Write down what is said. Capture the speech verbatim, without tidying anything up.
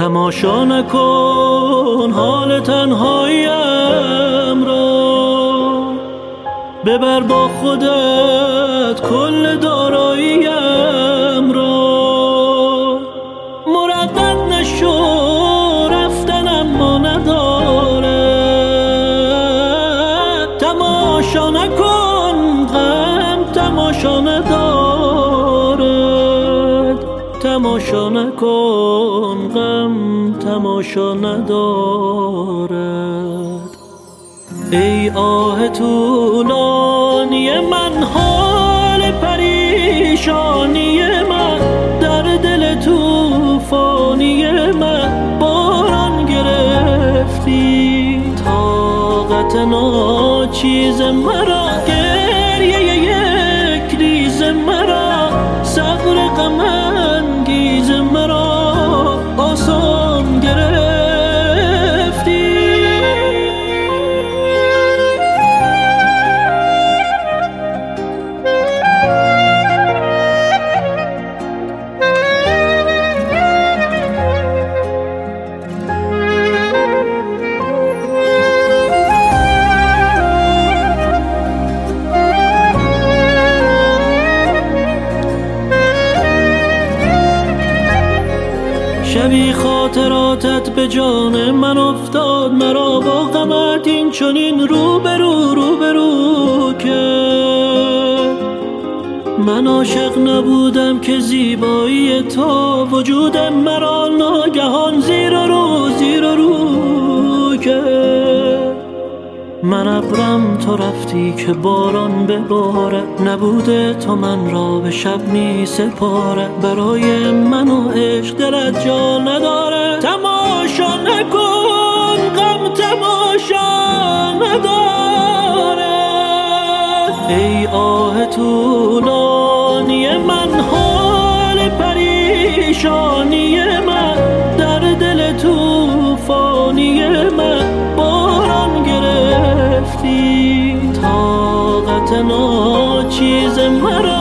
تماشا نکن حال تنهاییم را، ببر با خودت کل داراییم را. مردد نشو رفتن اما ندارد، تماشا نکن غم تماشا ندارد، تماشا نکن غم تماشا ندارد. ای آه طولانی من، حال پریشانی من، در دل طوفانی من باران گرفتی. طاقت ناچیز مرا، گریه یک ریز مرا، صبر غم انگیز مرا آسان گرفتی. شبی خاطراتت به جان من افتاد، مرا با غمت این چنین رو به رو رو به رو کرد. من عاشق نبودم که زیبایی تو وجودم مرا ناگهان زیر و رو زیر و رو کرد. من ابرم تو رفتی که باران ببارد، نبوده تو من را به شب می سپارد. برای من و عشق دلت جا ندارد، تماشا نکن غم تماشا ندارد. ای آه طولانی من، حال پریشانی من، در دل طوفانی من باران گرفتی. طاقت ناچیز مرا